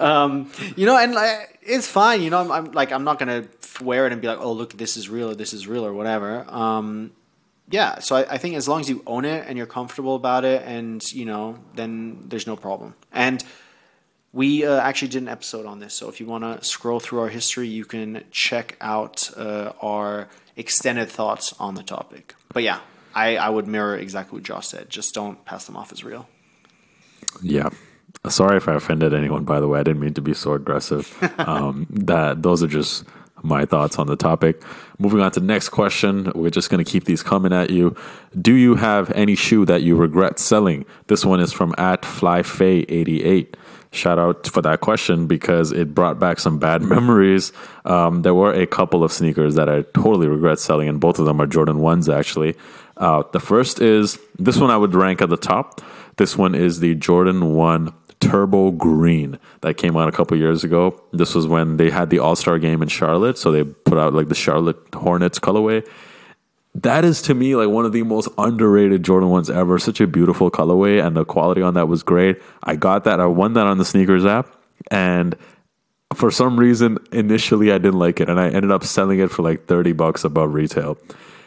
and like, it's fine. I'm not going to wear it and be like, oh, look, this is real or whatever. Yeah. So I think as long as you own it and you're comfortable about it and, then there's no problem. And we actually did an episode on this. So if you want to scroll through our history, you can check out our extended thoughts on the topic. But yeah, I would mirror exactly what Josh said. Just don't pass them off as real. Yeah. Sorry if I offended anyone, by the way. I didn't mean to be so aggressive. Those are just my thoughts on the topic. Moving on to the next question. We're just going to keep these coming at you. Do you have any shoe that you regret selling? This one is from @FlyFay88. Shout out for that question because it brought back some bad memories. There were a couple of sneakers that I totally regret selling, and both of them are Jordan 1s, actually. The first is, this one I would rank at the top. This one is the Jordan 1 Turbo Green that came out a couple years ago. This was when they had the All-Star game in Charlotte, so they put out like the Charlotte Hornets colorway. That is, to me, like one of the most underrated Jordan 1s ever. Such a beautiful colorway, and the quality on that was great. I got that. I won that on the sneakers app, and for some reason, initially I didn't like it, and I ended up selling it for like $30 above retail.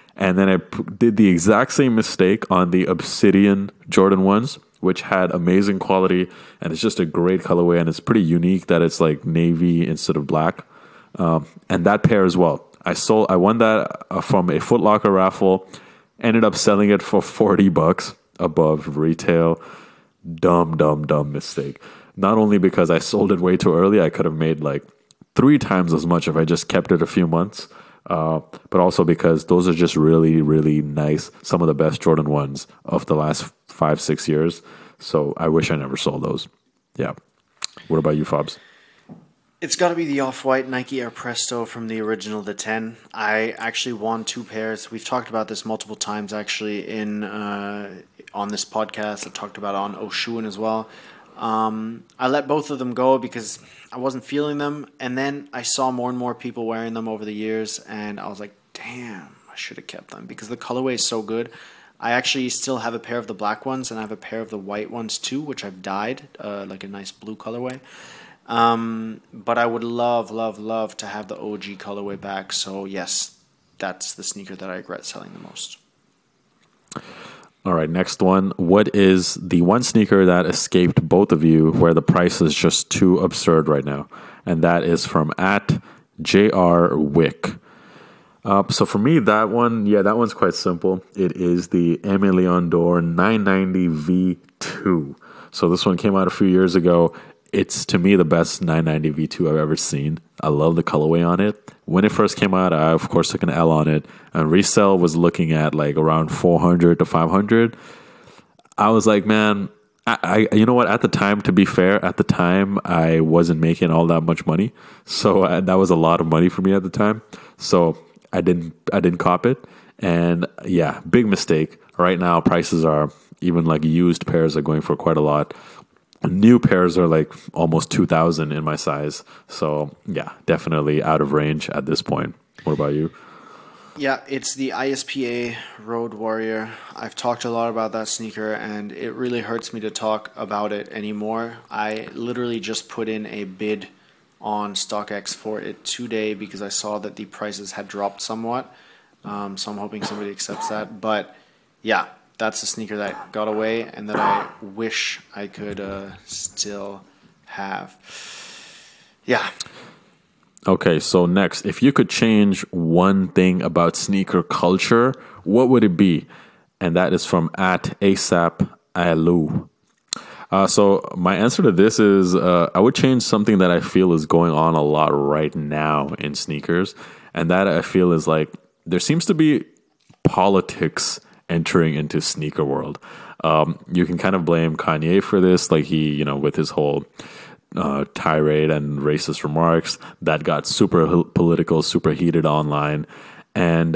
And then I did the exact same mistake on the Obsidian Jordan 1s, which had amazing quality, and it's just a great colorway, and it's pretty unique that it's like navy instead of black. And that pair as well. I won that from a Foot Locker raffle, ended up selling it for $40 above retail. Dumb mistake. Not only because I sold it way too early, I could have made like 3 times as much if I just kept it a few months. But also because those are just really, really nice. Some of the best Jordan 1s of the last 5-6 years. So I wish I never sold those. Yeah. What about you, Fobs? It's got to be the Off-White Nike Air Presto from the original, the 10. I actually won 2 pairs. We've talked about this multiple times actually on this podcast. I talked about it on Oshuan as well. I let both of them go because I wasn't feeling them. And then I saw more and more people wearing them over the years. And I was like, damn, I should have kept them because the colorway is so good. I actually still have a pair of the black ones and I have a pair of the white ones too, which I've dyed, like a nice blue colorway. But I would love to have the OG colorway back. So yes, that's the sneaker that I regret selling the most. All right, next one. What is the one sneaker that escaped both of you where the price is just too absurd right now? And that is from @JRWick. So for me, that one's quite simple. It is the Aimé Leon Dore 990 V2. So this one came out a few years ago. It's, to me, the best 990 V2 I've ever seen. I love the colorway on it. When it first came out, I, of course, took an L on it. And resale was looking at like around 400 to 500. I was like, man, I you know what? At the time, to be fair, I wasn't making all that much money. So that was a lot of money for me at the time. So I didn't cop it. And yeah, big mistake. Right now, prices are, even like used pairs are going for quite a lot. New pairs are like almost 2,000 in my size. So yeah, definitely out of range at this point. What about you? Yeah, it's the ISPA Road Warrior. I've talked a lot about that sneaker and it really hurts me to talk about it anymore. I literally just put in a bid on StockX for it today because I saw that the prices had dropped somewhat. So I'm hoping somebody accepts that. But yeah, that's a sneaker that got away and that I wish I could still have. Yeah. Okay, so next, if you could change one thing about sneaker culture, what would it be? And that is from @ASAP So my answer to this is I would change something that I feel is going on a lot right now in sneakers. And that I feel is like there seems to be politics entering into sneaker world. You can kind of blame Kanye for this, like he, with his whole tirade and racist remarks that got super political, super heated online. And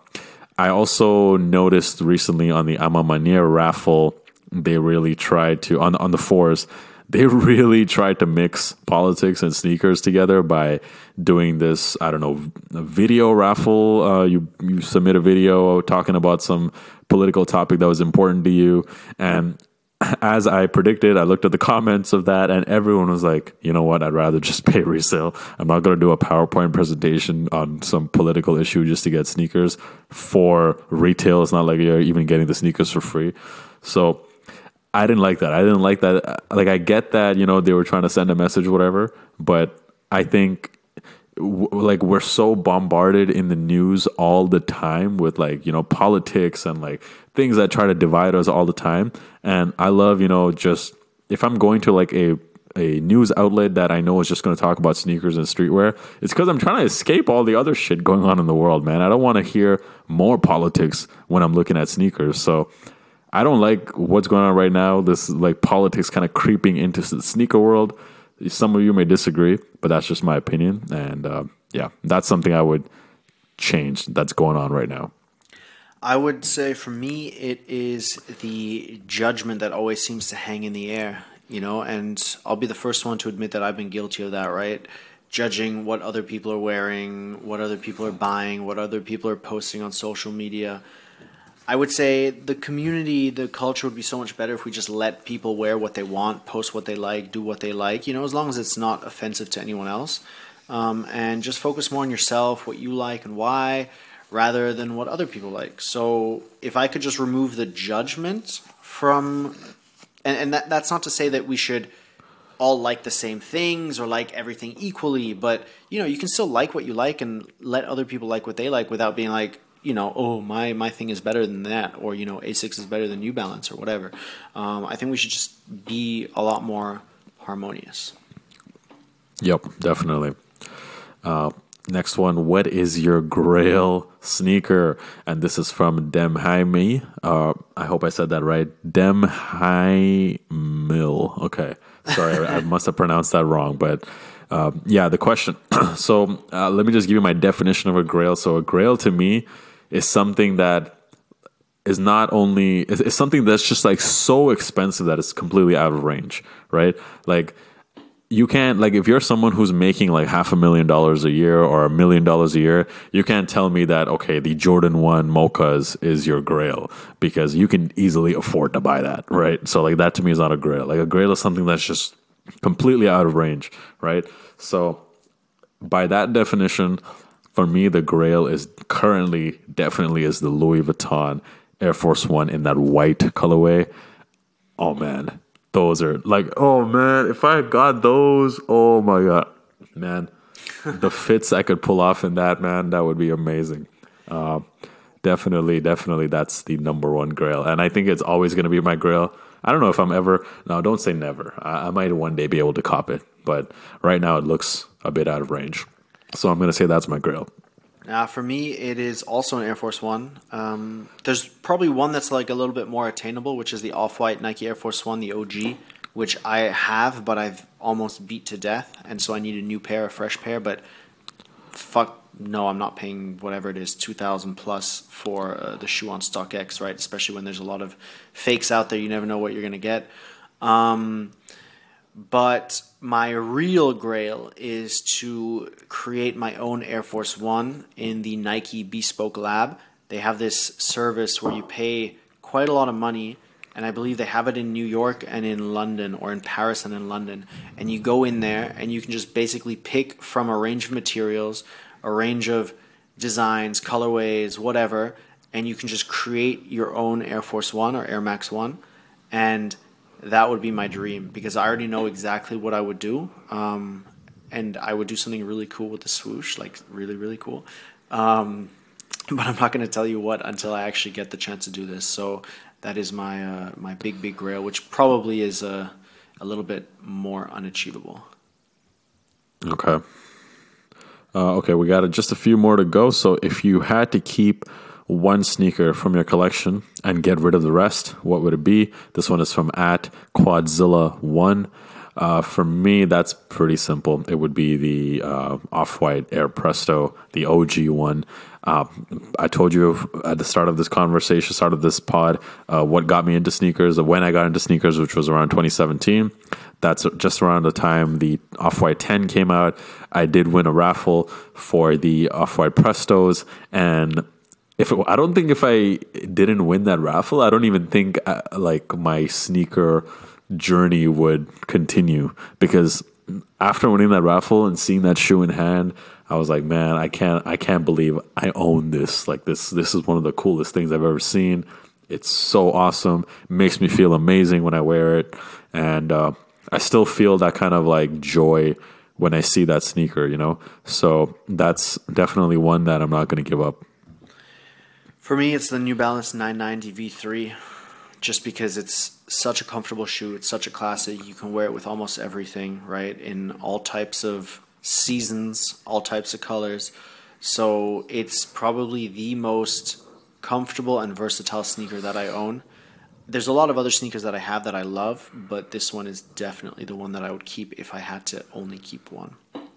I also noticed recently on the Amamanier raffle, they really tried to, on the fours, they really tried to mix politics and sneakers together by doing this, I don't know, a video raffle. You submit a video talking about some political topic that was important to you. And as I predicted, I looked at the comments of that and everyone was like, you know what, I'd rather just pay resale. I'm not going to do a PowerPoint presentation on some political issue just to get sneakers for retail. It's not like you're even getting the sneakers for free. So I didn't like that. Like, I get that, they were trying to send a message, whatever, but I think like we're so bombarded in the news all the time with like, politics and like things that try to divide us all the time. And I love, just if I'm going to like a news outlet that I know is just going to talk about sneakers and streetwear, it's because I'm trying to escape all the other shit going on in the world, man. I don't want to hear more politics when I'm looking at sneakers. So I don't like what's going on right now. This like politics kind of creeping into the sneaker world. Some of you may disagree, but that's just my opinion. And yeah, that's something I would change that's going on right now. I would say for me, it is the judgment that always seems to hang in the air, and I'll be the first one to admit that I've been guilty of that, right? Judging what other people are wearing, what other people are buying, what other people are posting on social media. I would say the community, the culture would be so much better if we just let people wear what they want, post what they like, do what they like, as long as it's not offensive to anyone else. And just focus more on yourself, what you like and why, rather than what other people like. So if I could just remove the judgment from, and that's not to say that we should all like the same things or like everything equally, but you can still like what you like and let other people like what they like without being like, oh, my thing is better than that, or Asics is better than New Balance or whatever. I think we should just be a lot more harmonious. Yep, definitely. Next one, what is your grail sneaker? And this is from Demhaimi. I hope I said that right. Demhaimil. Okay. Sorry, I must have pronounced that wrong. But yeah, the question. So let me just give you my definition of a grail. So a grail to me is something that is not only, it's something that's just like so expensive that it's completely out of range, right? Like, you can't, like, if you're someone who's making like $500,000 a year or $1 million a year, you can't tell me that, okay, the Jordan 1 Mochas is your grail, because you can easily afford to buy that, right? So like that to me is not a grail. Like a grail is something that's just completely out of range, right? So by that definition, for me, the grail is currently definitely is the Louis Vuitton Air Force One in that white colorway. Oh man. Those are like, oh man, if I got those, oh my God, man, the fits I could pull off in that, man, that would be amazing. Definitely, that's the number one grail. And I think it's always going to be my grail. I don't know if I'm ever, no, don't say never. I might one day be able to cop it, but right now it looks a bit out of range. So I'm going to say that's my grail. For me, it is also an Air Force One. There's probably one that's like a little bit more attainable, which is the Off-White Nike Air Force One, the OG, which I have, but I've almost beat to death, and so I need a new pair, a fresh pair. But fuck no, I'm not paying whatever it is, $2,000 plus for the shoe on StockX, right? Especially when there's a lot of fakes out there. You never know what you're gonna get. But my real grail is to create my own Air Force One in the Nike Bespoke Lab. They have this service where you pay quite a lot of money, and I believe they have it in New York and in London, or in Paris and in London. And you go in there and you can just basically pick from a range of materials, a range of designs, colorways, whatever, and you can just create your own Air Force One or Air Max One. And that would be my dream, because I already know exactly what I would do. And I would do something really cool with the swoosh, like really, really cool. But I'm not going to tell you what until I actually get the chance to do this. So that is my my big grail, which probably is a little bit more unachievable. Okay. Okay, we got just a few more to go. So if you had to keep one sneaker from your collection and get rid of the rest, what would it be? This one is from @Quadzilla1. For me, that's pretty simple. It would be the Off-White Air Presto, the OG one. I told you at the start of this conversation, start of this pod, what got me into sneakers, when I got into sneakers, which was around 2017. That's just around the time the Off-White 10 came out. I did win a raffle for the Off-White Prestos, and I don't think if I didn't win that raffle, I don't even think like my sneaker journey would continue, because after winning that raffle and seeing that shoe in hand, I was like, man, I can't believe I own this. Like this is one of the coolest things I've ever seen. It's so awesome. It makes me feel amazing when I wear it, and I still feel that kind of like joy when I see that sneaker, So that's definitely one that I'm not going to give up. For me, it's the New Balance 990 V3, just because it's such a comfortable shoe. It's such a classic. You can wear it with almost everything, right? In all types of seasons, all types of colors. So it's probably the most comfortable and versatile sneaker that I own. There's a lot of other sneakers that I have that I love, but this one is definitely the one that I would keep if I had to only keep one.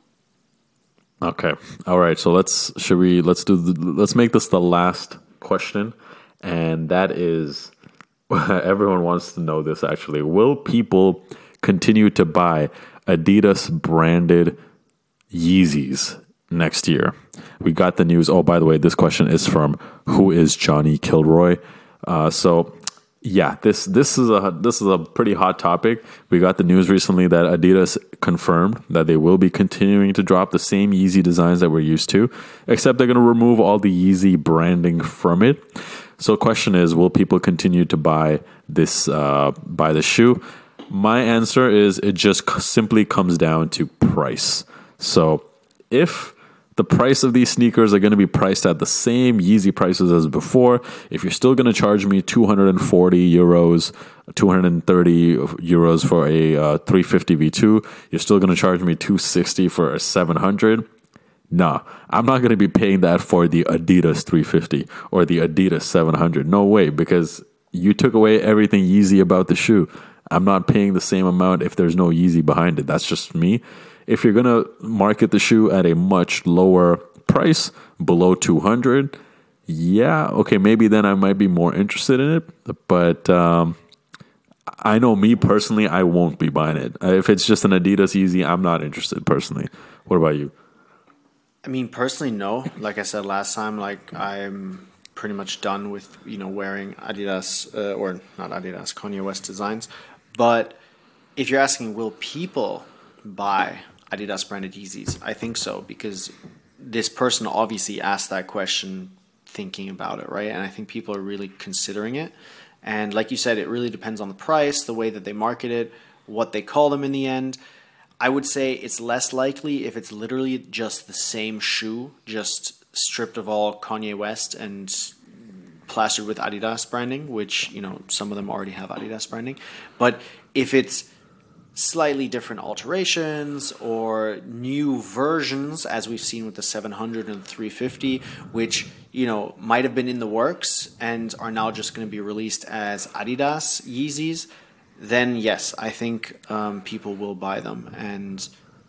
Okay. All right. So let's make this the last question, and that is, everyone wants to know this actually. Will people continue to buy Adidas branded Yeezys next year? We got the news. Oh, by the way, this question is from Who is Johnny Kilroy? So Yeah, this is a pretty hot topic. We got the news recently that Adidas confirmed that they will be continuing to drop the same Yeezy designs that we're used to, except they're going to remove all the Yeezy branding from it. So, question is, will people continue to buy the shoe? My answer is it just simply comes down to price. So, if the price of these sneakers are going to be priced at the same Yeezy prices as before, if you're still going to charge me 240 euros, 230 euros for a 350 V2, you're still going to charge me 260 for a 700. Nah, I'm not going to be paying that for the Adidas 350 or the Adidas 700. No way, because you took away everything Yeezy about the shoe. I'm not paying the same amount if there's no Yeezy behind it. That's just me. If you're going to market the shoe at a much lower price, below 200, yeah, okay, maybe then I might be more interested in it. But I know me personally, I won't be buying it. If it's just an Adidas Yeezy, I'm not interested personally. What about you? I mean, personally, no. Like I said last time, like I'm pretty much done with wearing Adidas or not Adidas, Kanye West designs. But if you're asking, will people buy Adidas branded Yeezys? I think so, because this person obviously asked that question thinking about it, right? And I think people are really considering it. And like you said, it really depends on the price, the way that they market it, what they call them in the end. I would say it's less likely if it's literally just the same shoe, just stripped of all Kanye West and plastered with Adidas branding, which, some of them already have Adidas branding. But if it's slightly different alterations or new versions, as we've seen with the 700 and 350, which might have been in the works and are now just going to be released as Adidas Yeezys, then yes, I think people will buy them. And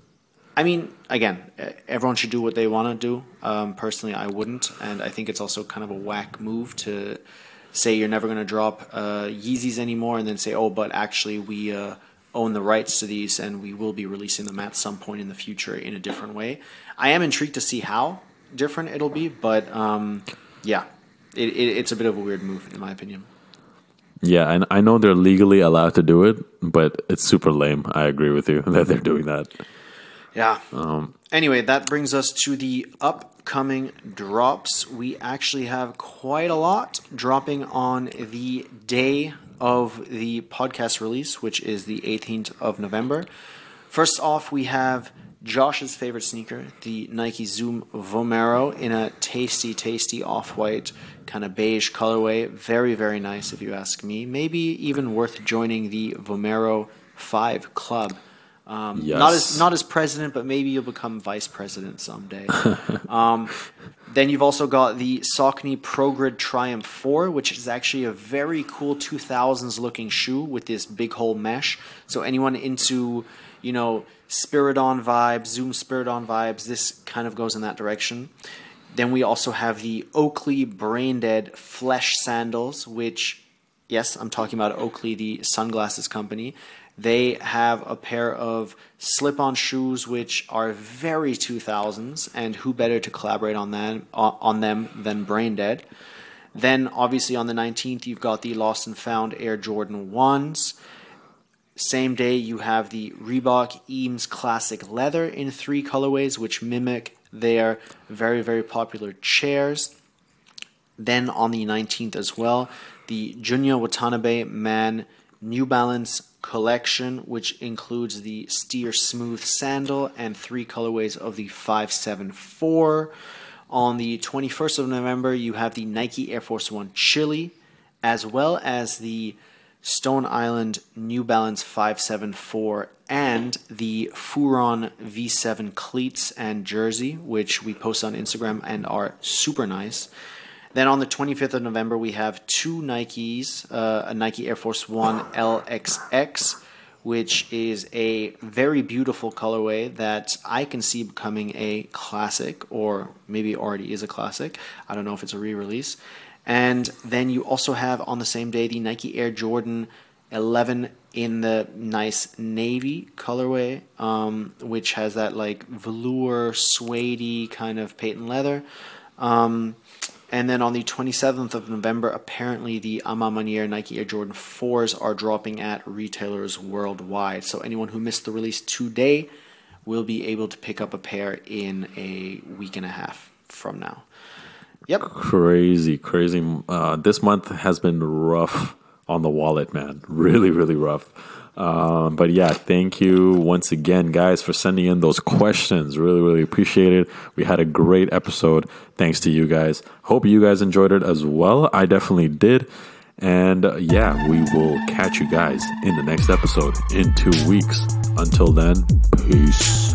I mean, again, everyone should do what they want to do. Personally, I wouldn't, and I think it's also kind of a whack move to say you're never going to drop Yeezys anymore and then say, oh, but actually we own the rights to these and we will be releasing them at some point in the future in a different way. I am intrigued to see how different it'll be, but yeah, it's a bit of a weird move in my opinion. Yeah, and I know they're legally allowed to do it, but it's super lame. I agree with you that they're doing that. Yeah. Anyway, that brings us to the upcoming drops. We actually have quite a lot dropping on the day of the podcast release, which is the 18th of November. First off, we have Josh's favorite sneaker, the Nike Zoom Vomero, in a tasty, tasty off-white kind of beige colorway. Very, very nice if you ask me. Maybe even worth joining the Vomero 5 club. Yes. Not as president, but maybe you'll become vice president someday. Then you've also got the Saucony ProGrid Triumph 4, which is actually a very cool 2000s looking shoe with this big hole mesh. So anyone into, Spiridon vibes, Zoom Spiridon vibes, this kind of goes in that direction. Then we also have the Oakley Braindead Flesh Sandals, which, yes, I'm talking about Oakley, the sunglasses company. They have a pair of slip-on shoes which are very 2000s, and who better to collaborate on them than Braindead. Then, obviously, on the 19th, you've got the Lost and Found Air Jordan 1s. Same day, you have the Reebok Eames Classic Leather in 3 colorways, which mimic their very, very popular chairs. Then, on the 19th as well, the Junya Watanabe Man New Balance collection, which includes the Steer Smooth Sandal and 3 colorways of the 574. On the 21st of November, you have the Nike Air Force One Chili, as well as the Stone Island New Balance 574 and the Furon V7 cleats and jersey, which we post on Instagram and are super nice. Then on the 25th of November, we have 2 Nikes, a Nike Air Force One LXX, which is a very beautiful colorway that I can see becoming a classic, or maybe already is a classic. I don't know if it's a re-release. And then you also have on the same day the Nike Air Jordan 11 in the nice navy colorway, which has that like velour, suede-y kind of patent leather. And then on the 27th of November, apparently the A Ma Maniére Nike Air Jordan 4s are dropping at retailers worldwide. So anyone who missed the release today will be able to pick up a pair in a week and a half from now. Yep. Crazy. This month has been rough on the wallet, man. Really, really rough. But yeah, thank you once again, guys, for sending in those questions. Really, really appreciate it. We had a great episode. Thanks to you guys. Hope you guys enjoyed it as well. I definitely did. And yeah, we will catch you guys in the next episode in 2 weeks. Until then, peace.